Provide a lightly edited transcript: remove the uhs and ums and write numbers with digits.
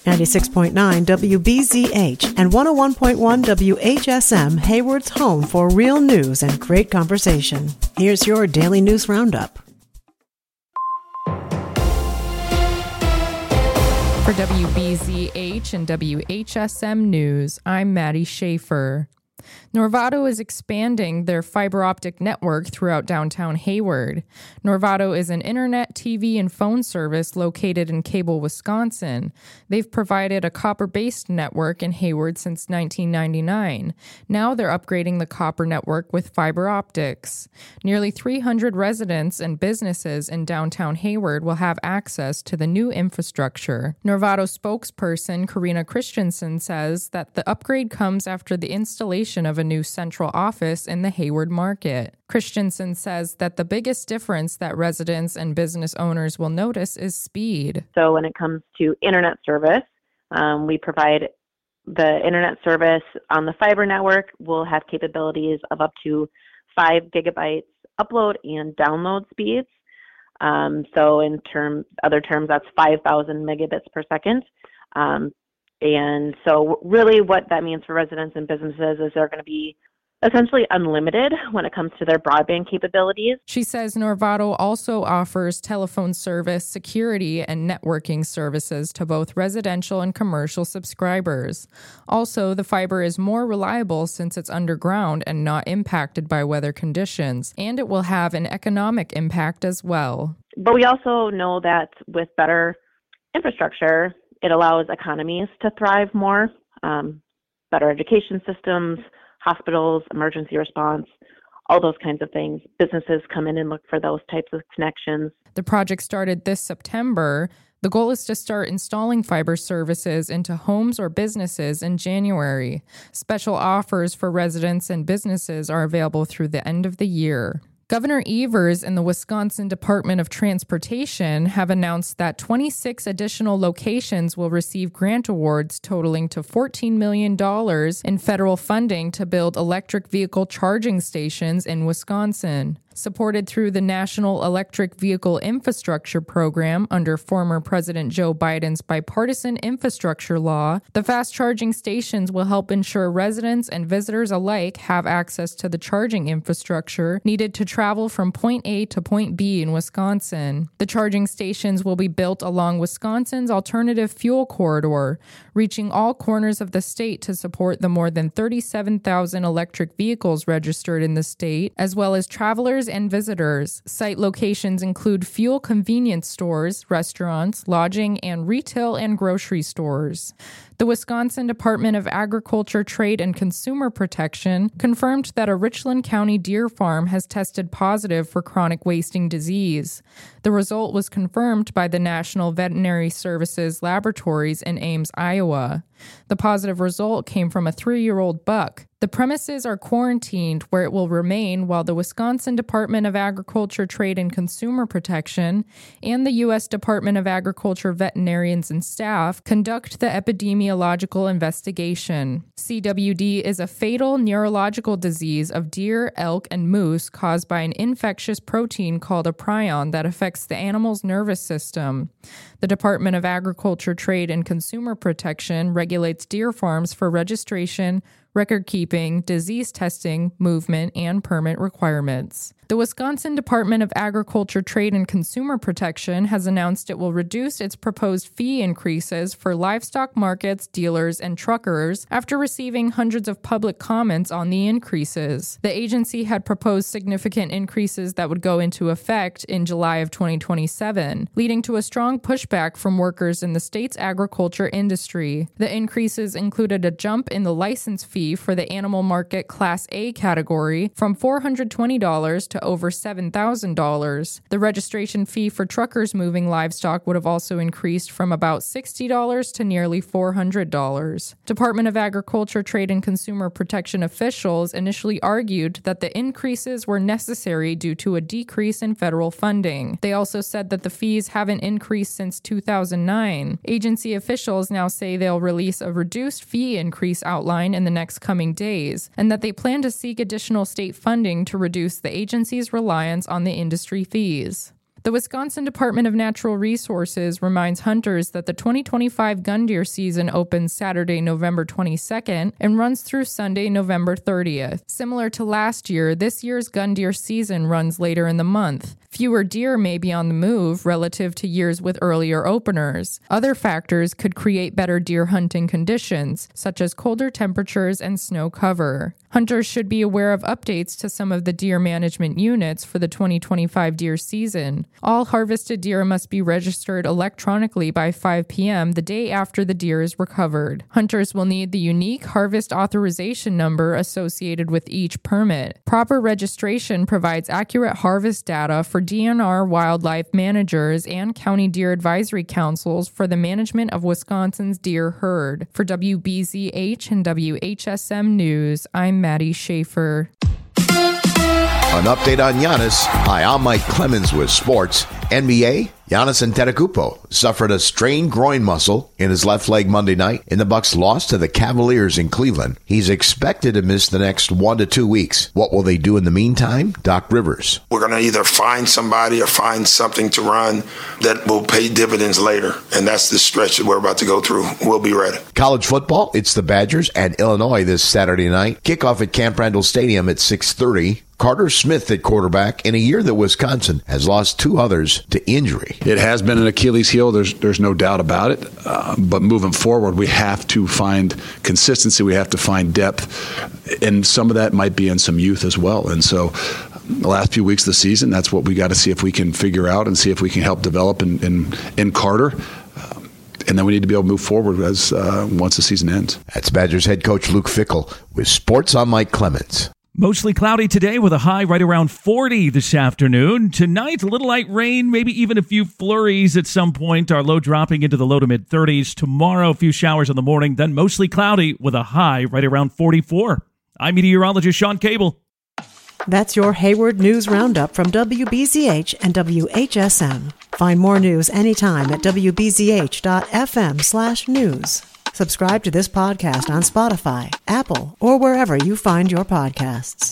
96.9 WBZH and 101.1 WHSM, Hayward's home for real news and great conversation. Here's your daily news roundup. For WBZH and WHSM News, I'm Maddie Schaefer. Norvado is expanding their fiber optic network throughout downtown Hayward. Norvado is an internet, TV, and phone service located in Cable, Wisconsin. They've provided a copper-based network in Hayward since 1999. Now they're upgrading the copper network with fiber optics. Nearly 300 residents and businesses in downtown Hayward will have access to the new infrastructure. Norvado spokesperson Karina Christensen says that the upgrade comes after the installation of a new central office in the Hayward market. Christensen says that the biggest difference that residents and business owners will notice is speed. So when it comes to internet service, we provide the internet service on the fiber network will have capabilities of up to 5 gigabytes upload and download speeds. So in other terms, that's 5,000 megabits per second. And so really what that means for residents and businesses is they're going to be essentially unlimited when it comes to their broadband capabilities. She says Norvado also offers telephone service, security, and networking services to both residential and commercial subscribers. Also, the fiber is more reliable since it's underground and not impacted by weather conditions, and it will have an economic impact as well. But we also know that with better infrastructure, it allows economies to thrive more, better education systems, hospitals, emergency response, all those kinds of things. Businesses come in and look for those types of connections. The project started this September. The goal is to start installing fiber services into homes or businesses in January. Special offers for residents and businesses are available through the end of the year. Governor Evers and the Wisconsin Department of Transportation have announced that 26 additional locations will receive grant awards totaling to $14 million in federal funding to build electric vehicle charging stations in Wisconsin. Supported through the National Electric Vehicle Infrastructure Program under former President Joe Biden's bipartisan infrastructure law, the fast charging stations will help ensure residents and visitors alike have access to the charging infrastructure needed to travel from point A to point B in Wisconsin. The charging stations will be built along Wisconsin's alternative fuel corridor, reaching all corners of the state to support the more than 37,000 electric vehicles registered in the state, as well as travelers and visitors. Site locations include fuel convenience stores, restaurants, lodging, and retail and grocery stores. The Wisconsin Department of Agriculture, Trade, and Consumer Protection confirmed that a Richland County deer farm has tested positive for chronic wasting disease. The result was confirmed by the National Veterinary Services Laboratories in Ames, Iowa. The positive result came from a 3-year-old buck. The premises are quarantined where it will remain while the Wisconsin Department of Agriculture, Trade, and Consumer Protection and the U.S. Department of Agriculture veterinarians and staff conduct the epidemiological investigation. CWD is a fatal neurological disease of deer, elk, and moose caused by an infectious protein called a prion that affects the animal's nervous system. The Department of Agriculture, Trade, and Consumer Protection regulates deer farms for registration, record keeping, disease testing, movement, and permit requirements. The Wisconsin Department of Agriculture, Trade, and Consumer Protection has announced it will reduce its proposed fee increases for livestock markets, dealers, and truckers after receiving hundreds of public comments on the increases. The agency had proposed significant increases that would go into effect in July of 2027, leading to a strong pushback from workers in the state's agriculture industry. The increases included a jump in the license fee for the animal market Class A category from $420 to over $7,000. The registration fee for truckers moving livestock would have also increased from about $60 to nearly $400. Department of Agriculture, Trade, and Consumer Protection officials initially argued that the increases were necessary due to a decrease in federal funding. They also said that the fees haven't increased since 2009. Agency officials now say they'll release a reduced fee increase outline in the next coming days, and that they plan to seek additional state funding to reduce the agency's reliance on the industry fees. The Wisconsin Department of Natural Resources reminds hunters that the 2025 gun deer season opens Saturday, November 22nd and runs through Sunday, November 30th. Similar to last year, this year's gun deer season runs later in the month. Fewer deer may be on the move relative to years with earlier openers. Other factors could create better deer hunting conditions, such as colder temperatures and snow cover. Hunters should be aware of updates to some of the deer management units for the 2025 deer season. All harvested deer must be registered electronically by 5 p.m. the day after the deer is recovered. Hunters will need the unique harvest authorization number associated with each permit. Proper registration provides accurate harvest data for DNR wildlife managers and county deer advisory councils for the management of Wisconsin's deer herd. For WBZH and WHSM News, I'm Maddie Schaefer. An update on Giannis. Hi, I'm Mike Clemens with sports. NBA, Giannis Antetokounmpo suffered a strained groin muscle in his left leg Monday night, and the Bucks lost to the Cavaliers in Cleveland. He's expected to miss the next 1 to 2 weeks. What will they do in the meantime? Doc Rivers. We're going to either find somebody or find something to run that will pay dividends later, and that's the stretch that we're about to go through. We'll be ready. College football, it's the Badgers and Illinois this Saturday night. Kickoff at Camp Randall Stadium at 6:30. Carter Smith at quarterback in a year that Wisconsin has lost 2 others to injury. It has been an Achilles heel. There's no doubt about it. But moving forward, we have to find consistency. We have to find depth. And some of that might be in some youth as well. And so the last few weeks of the season, that's what we got to see if we can figure out and see if we can help develop in Carter. And then we need to be able to move forward as once the season ends. That's Badgers head coach Luke Fickell with Sports on Mike Clemens. Mostly cloudy today with a high right around 40 this afternoon. Tonight, a little light rain, maybe even a few flurries at some point. Our low dropping into the low to mid 30s. Tomorrow, a few showers in the morning, then mostly cloudy with a high right around 44. I'm meteorologist Sean Cable. That's your Hayward News Roundup from WBZH and WHSM. Find more news anytime at WBZH.FM/news. Subscribe to this podcast on Spotify, Apple, or wherever you find your podcasts.